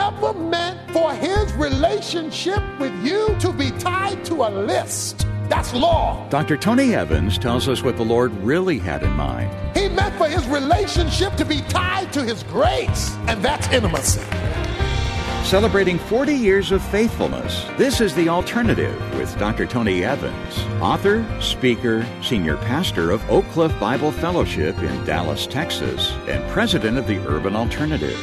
never meant for his relationship with you to be tied to a list. That's law. Dr. Tony Evans tells us what the Lord really had in mind. He meant for his relationship to be tied to his grace, and that's intimacy. Celebrating 40 years of faithfulness, this is The Alternative with Dr. Tony Evans, author, speaker, senior pastor of Oak Cliff Bible Fellowship in Dallas, Texas, and president of the Urban Alternative.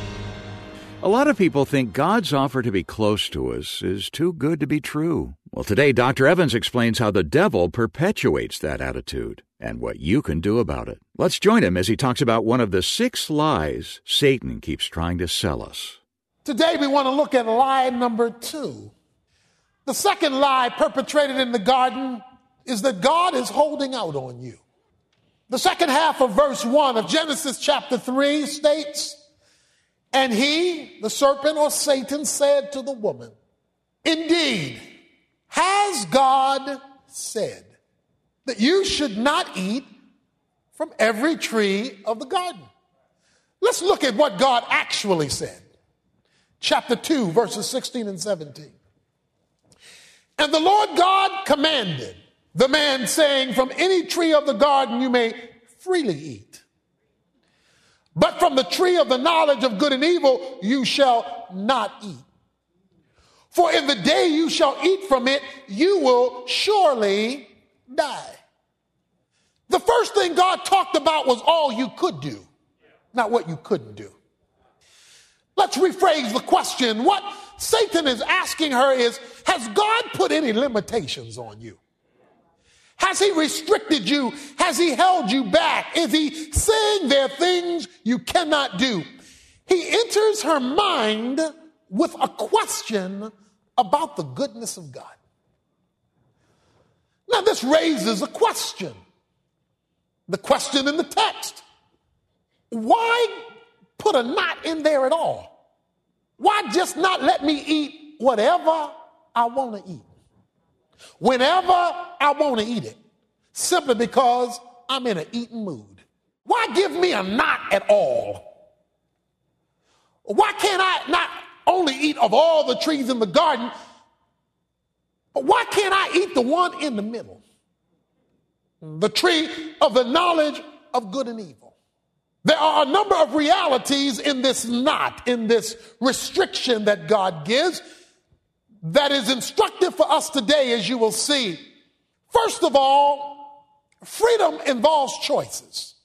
A lot of people think God's offer to be close to us is too good to be true. Well, today, Dr. Evans explains how the devil perpetuates that attitude and what you can do about it. Let's join him as he talks about one of the 6 lies Satan keeps trying to sell us. Today, we want to look at lie number 2. The second lie perpetrated in the garden is that God is holding out on you. The second half of verse 1 of Genesis chapter 3 states, "And he," the serpent or Satan, "said to the woman, 'Indeed, has God said that you should not eat from every tree of the garden?'" Let's look at what God actually said. Chapter 2, verses 16 and 17. "And the Lord God commanded the man, saying, 'From any tree of the garden you may freely eat. But from the tree of the knowledge of good and evil you shall not eat. For in the day you shall eat from it, you will surely die.'" The first thing God talked about was all you could do, not what you couldn't do. Let's rephrase the question. What Satan is asking her is, has God put any limitations on you? Has he restricted you? Has he held you back? Is he saying there are things you cannot do? He enters her mind with a question about the goodness of God. Now, this raises a question. The question in the text: why put a knot in there at all? Why just not let me eat whatever I want to eat, whenever I want to eat it, simply because I'm in an eating mood? Why give me a knot at all? Why can't I not only eat of all the trees in the garden, but why can't I eat the one in the middle? The tree of the knowledge of good and evil. There are a number of realities in this knot, in this restriction that God gives, that is instructive for us today, as you will see. First of all, freedom involves choices.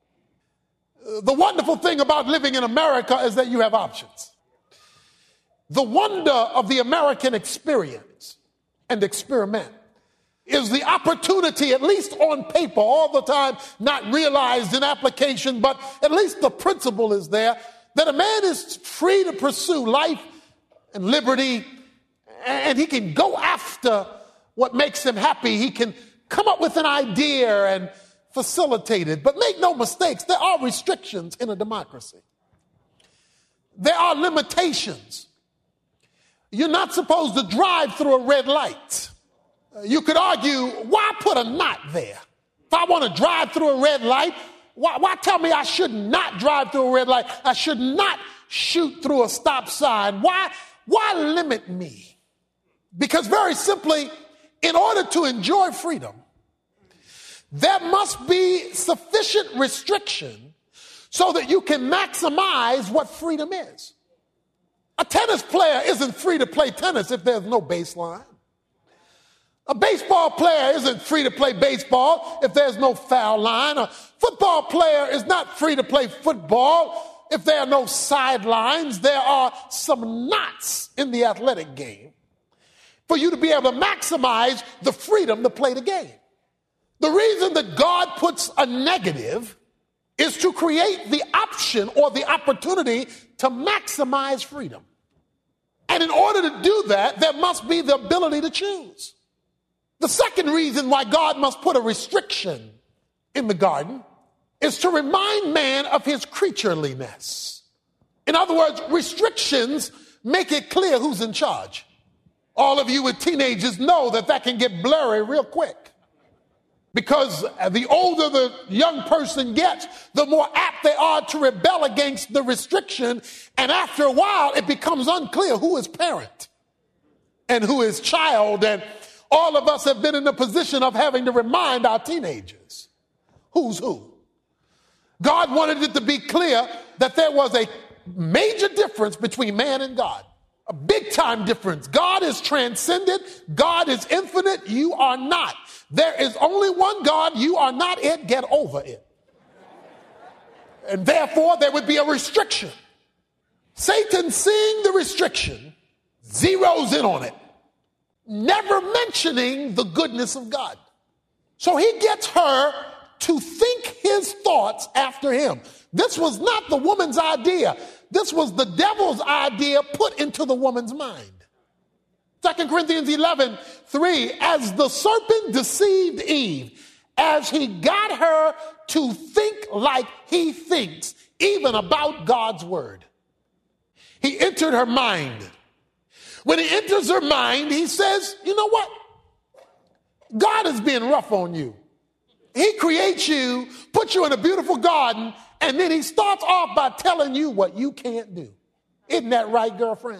The wonderful thing about living in America is that you have options. The wonder of the American experience and experiment is the opportunity, at least on paper, all the time, not realized in application, but at least the principle is there, that a man is free to pursue life and liberty, and he can go after what makes him happy. He can come up with an idea and facilitate it. But make no mistakes, there are restrictions in a democracy. There are limitations. You're not supposed to drive through a red light. You could argue, why put a knot there? If I want to drive through a red light, why tell me I should not drive through a red light? I should not shoot through a stop sign. Why limit me? Because very simply, in order to enjoy freedom, there must be sufficient restriction so that you can maximize what freedom is. A tennis player isn't free to play tennis if there's no baseline. A baseball player isn't free to play baseball if there's no foul line. A football player is not free to play football if there are no sidelines. There are some knots in the athletic game for you to be able to maximize the freedom to play the game. The reason that God puts a negative is to create the option or the opportunity to maximize freedom. And in order to do that, there must be the ability to choose. The second reason why God must put a restriction in the garden is to remind man of his creatureliness. In other words, restrictions make it clear who's in charge. All of you with teenagers know that can get blurry real quick. Because the older the young person gets, the more apt they are to rebel against the restriction. And after a while, it becomes unclear who is parent and who is child. And all of us have been in the position of having to remind our teenagers who's who. God wanted it to be clear that there was a major difference between man and God. A big time difference. God is transcendent. God is infinite. You are not. There is only one God. You are not it. Get over it. And therefore, there would be a restriction. Satan, seeing the restriction, zeroes in on it, never mentioning the goodness of God. So he gets her to think his thoughts after him. This was not the woman's idea. This was the devil's idea put into the woman's mind. 2 Corinthians 11:3, as the serpent deceived Eve, as he got her to think like he thinks, even about God's word. He entered her mind. When he enters her mind, he says, you know what? God is being rough on you. He creates you, puts you in a beautiful garden, and then he starts off by telling you what you can't do. Isn't that right, girlfriend?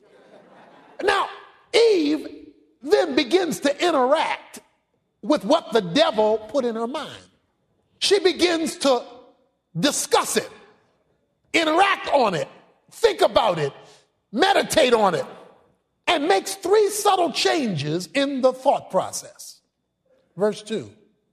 Now, Eve then begins to interact with what the devil put in her mind. She begins to discuss it, interact on it, think about it, meditate on it, and makes 3 subtle changes in the thought process. Verse 2.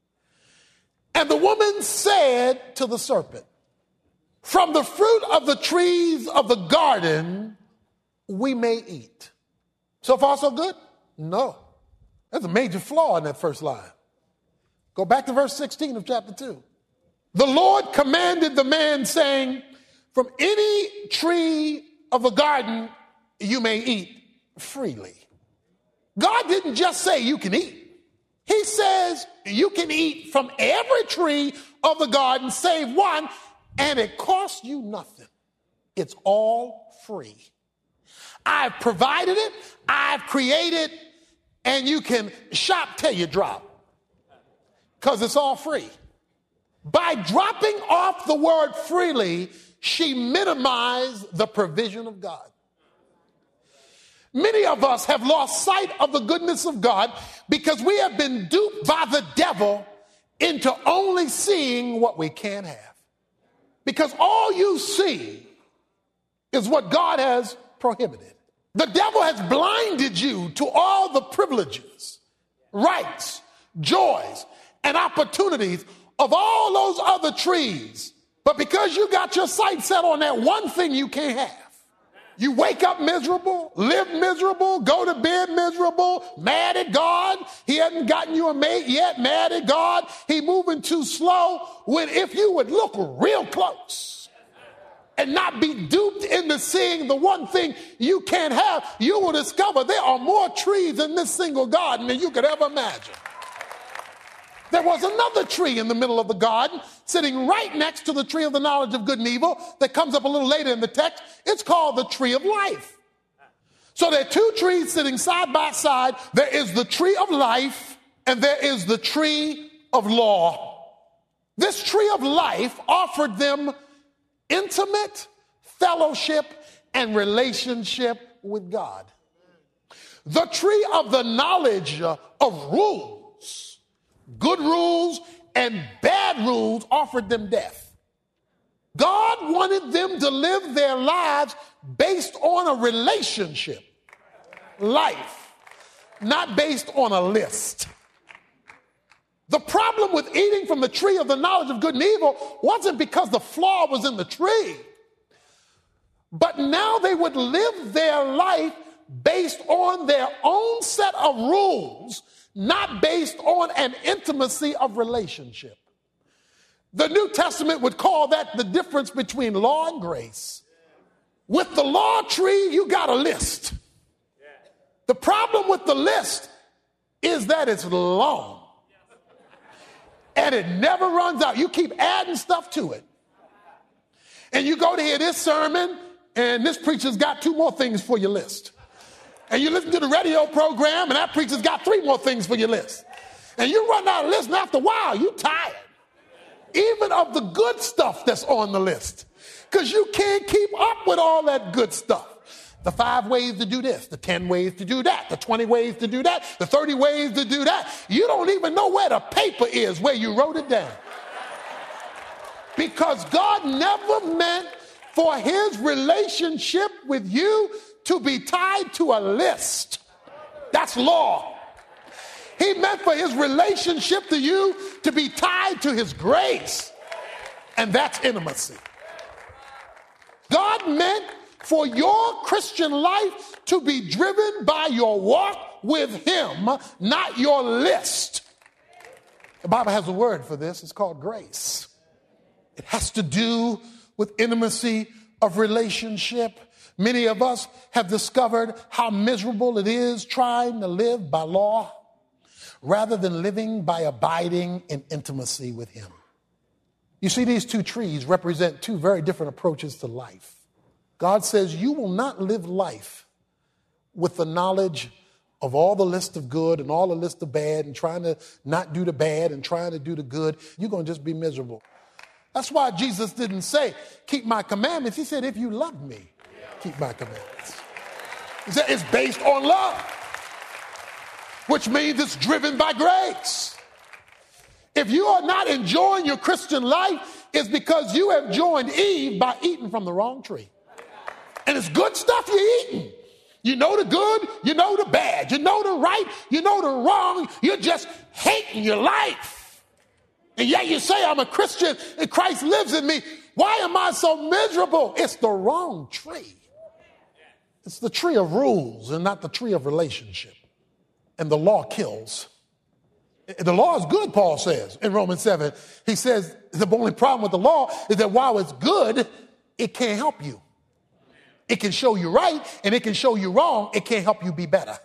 And the woman said to the serpent, from the fruit of the trees of the garden we may eat. So far, so good? No. There's a major flaw in that first line. Go back to verse 16 of chapter 2. The Lord commanded the man, saying, from any tree of the garden you may eat freely. God didn't just say you can eat. He says you can eat from every tree of the garden save one, and it costs you nothing. It's all free. I've provided it, I've created, and you can shop till you drop, because it's all free. By dropping off the word freely, she minimized the provision of God. Many of us have lost sight of the goodness of God because we have been duped by the devil into only seeing what we can't have. Because all you see is what God has prohibited. The devil has blinded you to all the privileges, rights, joys, and opportunities of all those other trees. But because you got your sight set on that one thing you can't have, you wake up miserable, live miserable, go to bed miserable, mad at God. He hasn't gotten you a mate yet, mad at God. He moving too slow. When if you would look real close and not be duped into seeing the one thing you can't have, you will discover there are more trees in this single garden than you could ever imagine. There was another tree in the middle of the garden sitting right next to the tree of the knowledge of good and evil that comes up a little later in the text. It's called the tree of life. So there are 2 trees sitting side by side. There is the tree of life and there is the tree of law. This tree of life offered them intimate fellowship and relationship with God. The tree of the knowledge of rules, good rules and bad rules, offered them death. God wanted them to live their lives based on a relationship, life, not based on a list. The problem with eating from the tree of the knowledge of good and evil wasn't because the flaw was in the tree, but now they would live their life based on their own set of rules, not based on an intimacy of relationship. The New Testament would call that the difference between law and grace. With the law tree, you got a list. The problem with the list is that it's long. And it never runs out. You keep adding stuff to it. And you go to hear this sermon, and this preacher's got 2 more things for your list. And you listen to the radio program, and that preacher's got 3 more things for your list. And you run down a list, and after a while, you're tired. Even of the good stuff that's on the list. Because you can't keep up with all that good stuff. The 5 ways to do this, the 10 ways to do that, the 20 ways to do that, the 30 ways to do that. You don't even know where the paper is, where you wrote it down. Because God never meant for his relationship with you to be tied to a list. That's law. He meant for his relationship to you to be tied to his grace. And that's intimacy. God meant for your Christian life to be driven by your walk with him, not your list. The Bible has a word for this. It's called grace. It has to do with intimacy of relationship. Many of us have discovered how miserable it is trying to live by law rather than living by abiding in intimacy with him. You see, these 2 trees represent 2 very different approaches to life. God says you will not live life with the knowledge of all the list of good and all the list of bad and trying to not do the bad and trying to do the good. You're going to just be miserable. That's why Jesus didn't say, keep my commandments. He said, if you love me, keep my commandments. He said, it's based on love, which means it's driven by grace. If you are not enjoying your Christian life, it's because you have joined Eve by eating from the wrong tree. And it's good stuff you're eating. You know the good, you know the bad, you know the right, you know the wrong. You're just hating your life. And yet you say, I'm a Christian and Christ lives in me. Why am I so miserable? It's the wrong tree. It's the tree of rules and not the tree of relationship. And the law kills. The law is good, Paul says in Romans 7. He says the only problem with the law is that while it's good, it can't help you. It can show you right and it can show you wrong. It can't help you be better.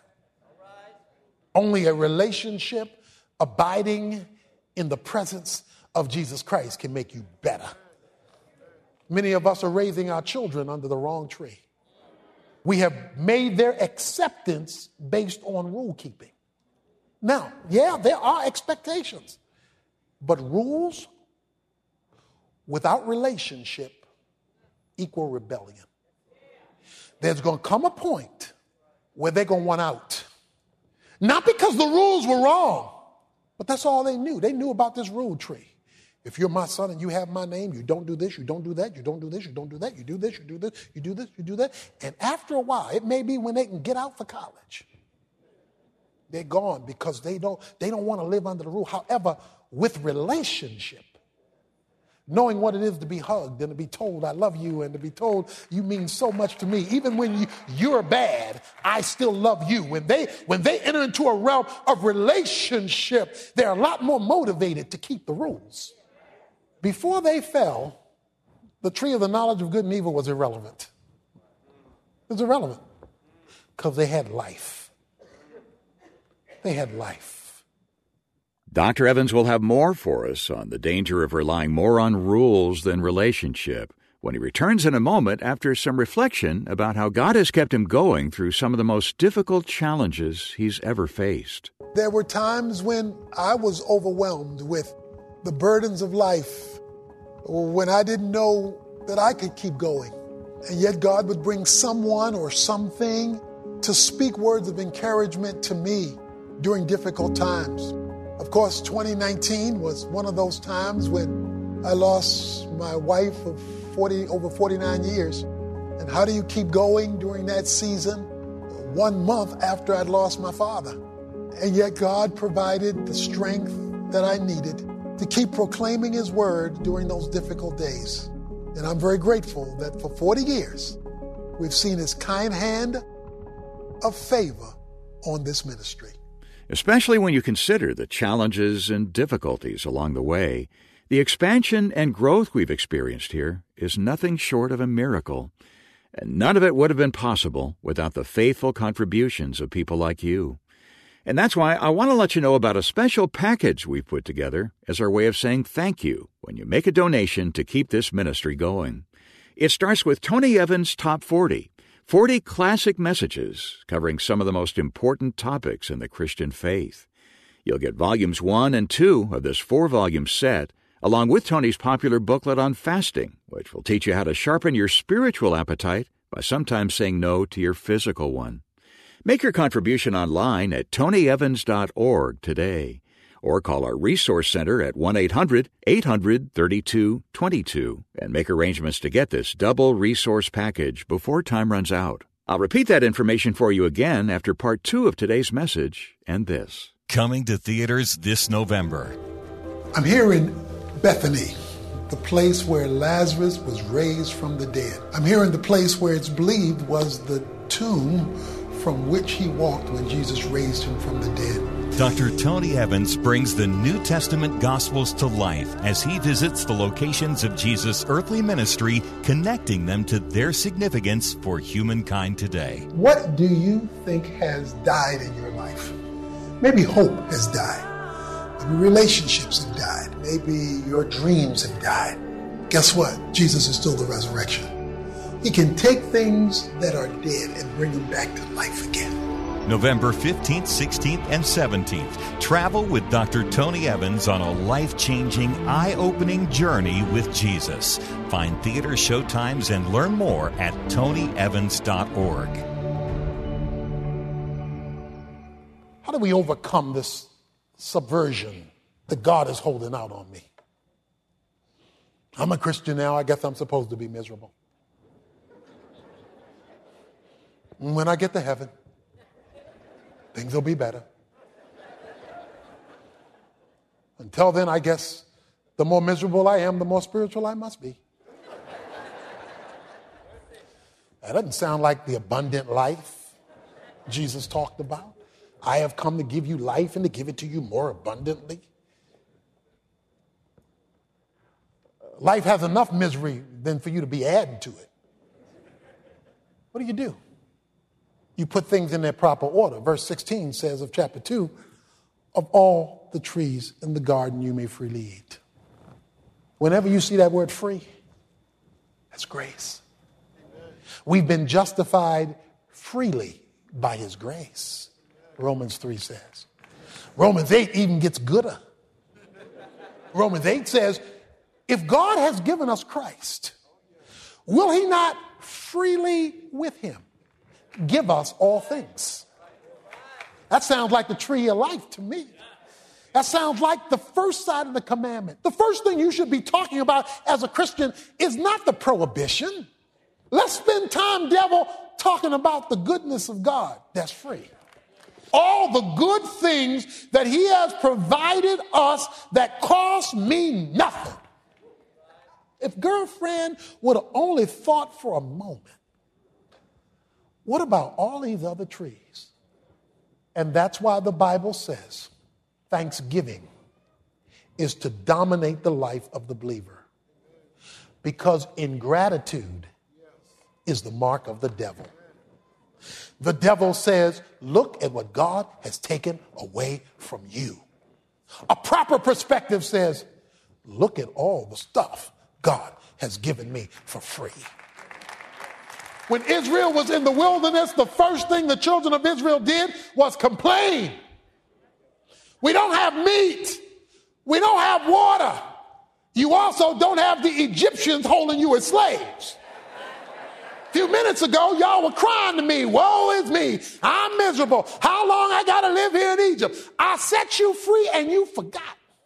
Only a relationship abiding in the presence of Jesus Christ can make you better. Many of us are raising our children under the wrong tree. We have made their acceptance based on rule keeping. Now, yeah, there are expectations, but rules without relationship equal rebellion. There's going to come a point where they're going to want out. Not because the rules were wrong, but that's all they knew. They knew about this rule tree. If you're my son and you have my name, you don't do this, you don't do that, you don't do this, you don't do that, you do this, you do this, you do this, you do that. And after a while, it may be when they can get out for college, they're gone because they don't want to live under the rule. However, with relationship, knowing what it is to be hugged and to be told I love you and to be told you mean so much to me. Even when you're bad, I still love you. When they enter into a realm of relationship, they're a lot more motivated to keep the rules. Before they fell, the tree of the knowledge of good and evil was irrelevant. It was irrelevant because they had life. They had life. Dr. Evans will have more for us on the danger of relying more on rules than relationship when he returns in a moment after some reflection about how God has kept him going through some of the most difficult challenges he's ever faced. There were times when I was overwhelmed with the burdens of life, when I didn't know that I could keep going. And yet God would bring someone or something to speak words of encouragement to me during difficult times. Of course, 2019 was one of those times when I lost my wife of over 49 years. And how do you keep going during that season? 1 month after I'd lost my father. And yet God provided the strength that I needed to keep proclaiming his word during those difficult days. And I'm very grateful that for 40 years, we've seen his kind hand of favor on this ministry. Especially when you consider the challenges and difficulties along the way, the expansion and growth we've experienced here is nothing short of a miracle. And none of it would have been possible without the faithful contributions of people like you. And that's why I want to let you know about a special package we've put together as our way of saying thank you when you make a donation to keep this ministry going. It starts with Tony Evans' Top 40 classic messages covering some of the most important topics in the Christian faith. You'll get volumes 1 and 2 of this 4-volume set, along with Tony's popular booklet on fasting, which will teach you how to sharpen your spiritual appetite by sometimes saying no to your physical one. Make your contribution online at tonyevans.org today, or call our Resource Center at 1-800-800-3222 and make arrangements to get this double resource package before time runs out. I'll repeat that information for you again after part 2 of today's message and this. Coming to theaters this November. I'm here in Bethany, the place where Lazarus was raised from the dead. I'm here in the place where it's believed was the tomb from which he walked when Jesus raised him from the dead. Dr. Tony Evans brings the New Testament Gospels to life as he visits the locations of Jesus' earthly ministry, connecting them to their significance for humankind today. What do you think has died in your life? Maybe hope has died. Maybe relationships have died. Maybe your dreams have died. Guess what? Jesus is still the resurrection. He can take things that are dead and bring them back to life again. November 15th, 16th, and 17th. Travel with Dr. Tony Evans on a life-changing, eye-opening journey with Jesus. Find theater showtimes and learn more at tonyevans.org. How do we overcome this subversion that God is holding out on me? I'm a Christian now. I guess I'm supposed to be miserable. And when I get to heaven, things will be better. Until then, I guess the more miserable I am, the more spiritual I must be. That doesn't sound like the abundant life Jesus talked about. I have come to give you life and to give it to you more abundantly. Life has enough misery than for you to be adding to it. What do? You put things in their proper order. Verse 16 says of chapter 2, of all the trees in the garden you may freely eat. Whenever you see that word free, that's grace. We've been justified freely by his grace, Romans 3 says. Romans 8 even gets gooder. Romans 8 says, if God has given us Christ, will he not freely with him give us all things? That sounds like the tree of life to me. That sounds like the first side of the commandment. The first thing you should be talking about as a Christian is not the prohibition. Let's spend time, devil, talking about the goodness of God that's free. All the good things that he has provided us that cost me nothing. If girlfriend would have only thought for a moment, what about all these other trees? And that's why the Bible says thanksgiving is to dominate the life of the believer. Because ingratitude is the mark of the devil. The devil says, look at what God has taken away from you. A proper perspective says, look at all the stuff God has given me for free. When Israel was in the wilderness, the first thing the children of Israel did was complain. We don't have meat. We don't have water. You also don't have the Egyptians holding you as slaves. A few minutes ago, y'all were crying to me, woe is me, I'm miserable. How long I got to live here in Egypt? I set you free and you forgot.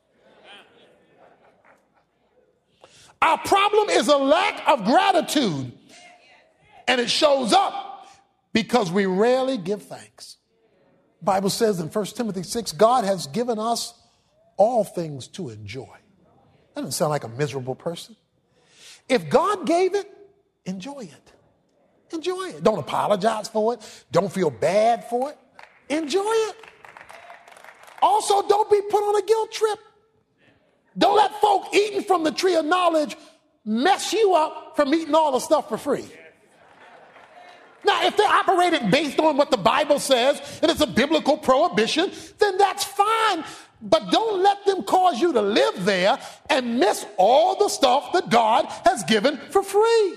Our problem is a lack of gratitude. And it shows up because we rarely give thanks. The Bible says in 1 Timothy 6, God has given us all things to enjoy. That doesn't sound like a miserable person. If God gave it, enjoy it. Enjoy it. Don't apologize for it. Don't feel bad for it. Enjoy it. Also, don't be put on a guilt trip. Don't let folk eating from the tree of knowledge mess you up from eating all the stuff for free. Now, if they're operating based on what the Bible says and it's a biblical prohibition, then that's fine. But don't let them cause you to live there and miss all the stuff that God has given for free.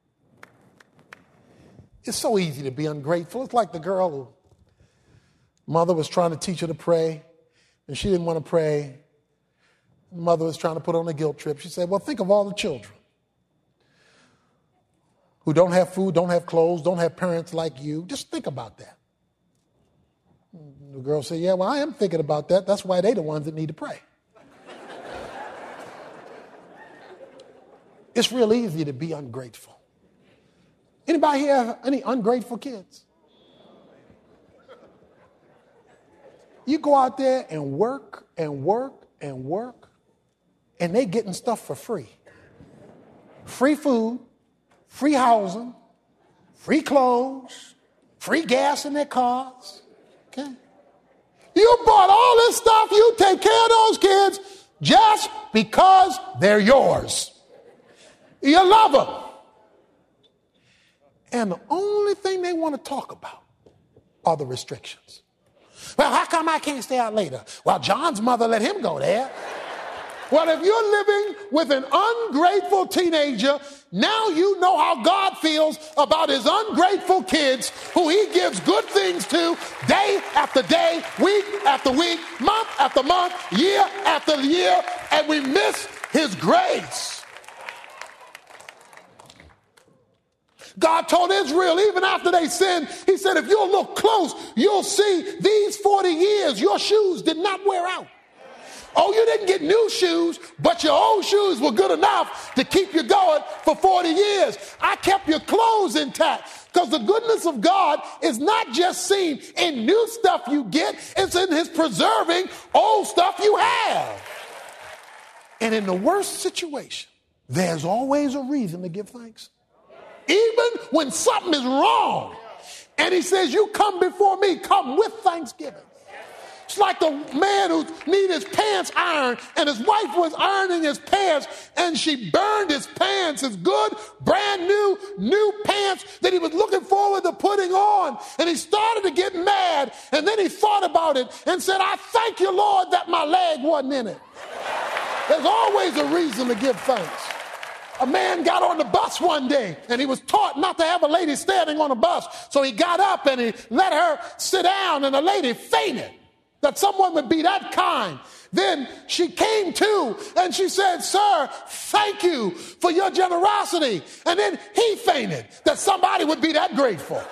It's so easy to be ungrateful. It's like the girl who Mother was trying to teach her to pray, and she didn't want to pray. Mother was trying to put on a guilt trip. She said, well, think of all the children who don't have food, don't have clothes, don't have parents like you. Just think about that. The girl said, yeah, well, I am thinking about that. That's why they're the ones that need to pray. It's real easy to be ungrateful. Anybody here have any ungrateful kids? You go out there and work and work and work, and they getting stuff for free. Free food, free housing, free clothes, free gas in their cars. Okay? You bought all this stuff, you take care of those kids just because they're yours. You love them. And the only thing they want to talk about are the restrictions. Well, how come I can't stay out later? Well, John's mother let him go there. Well, if you're living with an ungrateful teenager, now you know how God feels about his ungrateful kids who he gives good things to day after day, week after week, month after month, year after year, and we miss his grace. God told Israel, even after they sinned, he said, if you'll look close, you'll see these 40 years, your shoes did not wear out. Oh, you didn't get new shoes, but your old shoes were good enough to keep you going for 40 years. I kept your clothes intact because the goodness of God is not just seen in new stuff you get, it's in his preserving old stuff you have. And in the worst situation, there's always a reason to give thanks. Even when something is wrong. And he says, you come before me, come with thanksgiving. It's like the man who needed his pants ironed, and his wife was ironing his pants, and she burned his pants, his good, brand new pants that he was looking forward to putting on. And he started to get mad, and then he thought about it and said, I thank you, Lord, that my leg wasn't in it. There's always a reason to give thanks. A man got on the bus one day, and he was taught not to have a lady standing on a bus. So he got up and he let her sit down, and the lady fainted. That someone would be that kind. Then she came to, and she said, sir, thank you for your generosity. And then he fainted, that somebody would be that grateful.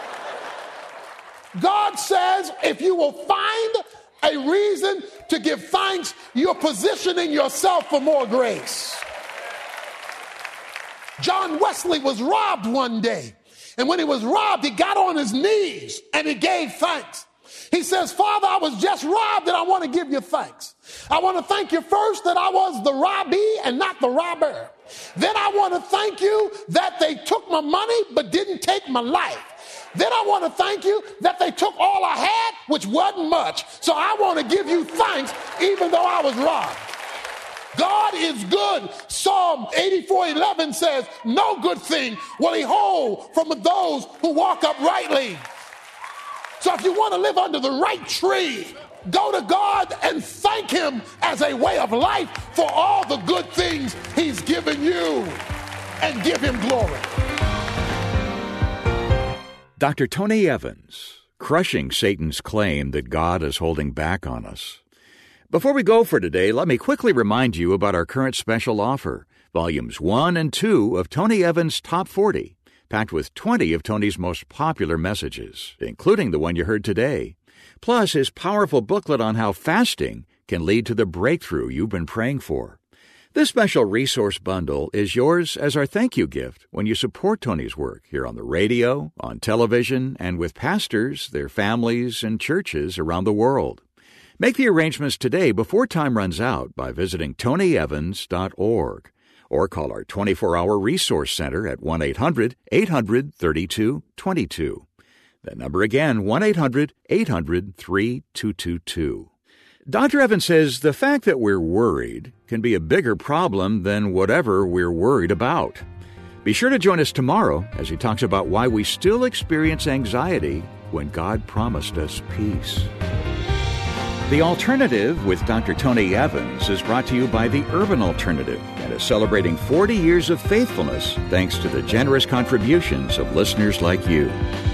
God says, if you will find a reason to give thanks, you're positioning yourself for more grace. John Wesley was robbed one day. And when he was robbed, he got on his knees and he gave thanks. He says, Father, I was just robbed and I want to give you thanks. I want to thank you first that I was the robbee and not the robber. Then I want to thank you that they took my money but didn't take my life. Then I want to thank you that they took all I had, which wasn't much. So I want to give you thanks even though I was robbed. God is good. Psalm 84:11 says, no good thing will he hold from those who walk uprightly. So if you want to live under the right tree, go to God and thank him as a way of life for all the good things he's given you, and give him glory. Dr. Tony Evans, crushing Satan's claim that God is holding back on us. Before we go for today, let me quickly remind you about our current special offer, Volumes 1 and 2 of Tony Evans' Top 40, packed with 20 of Tony's most popular messages, including the one you heard today, plus his powerful booklet on how fasting can lead to the breakthrough you've been praying for. This special resource bundle is yours as our thank you gift when you support Tony's work here on the radio, on television, and with pastors, their families, and churches around the world. Make the arrangements today before time runs out by visiting tonyevans.org or call our 24-hour resource center at 1-800-800-3222. That number again, 1-800-800-3222. Dr. Evans says the fact that we're worried can be a bigger problem than whatever we're worried about. Be sure to join us tomorrow as he talks about why we still experience anxiety when God promised us peace. The Alternative with Dr. Tony Evans is brought to you by the Urban Alternative and is celebrating 40 years of faithfulness thanks to the generous contributions of listeners like you.